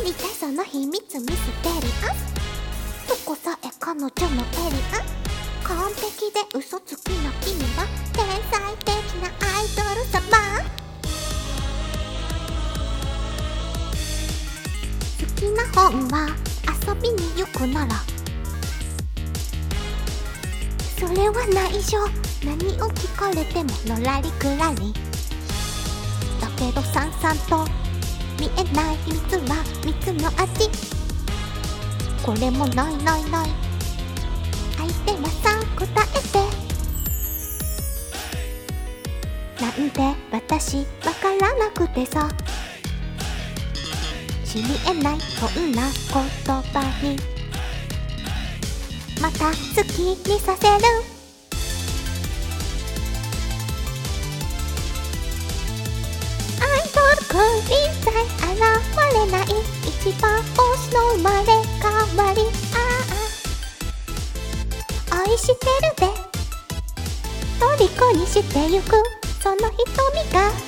りたいその秘密ミステリアス、どこさえ彼女のエリア、完璧で嘘つきの君は天才的なアイドル様。好きな本は遊びに行くなら、それは内緒、何を聞かれてものらりくらり。だけどさんさんと見えない秘密は蜜の味。これもないないない、相手はさ答えて。なんで私わからなくてさ、知りえないそんな言葉にまた好きにさせる。アイドルくん一切現れない、一番星の生まれ変わり。愛してるで、虜にしてゆくその瞳が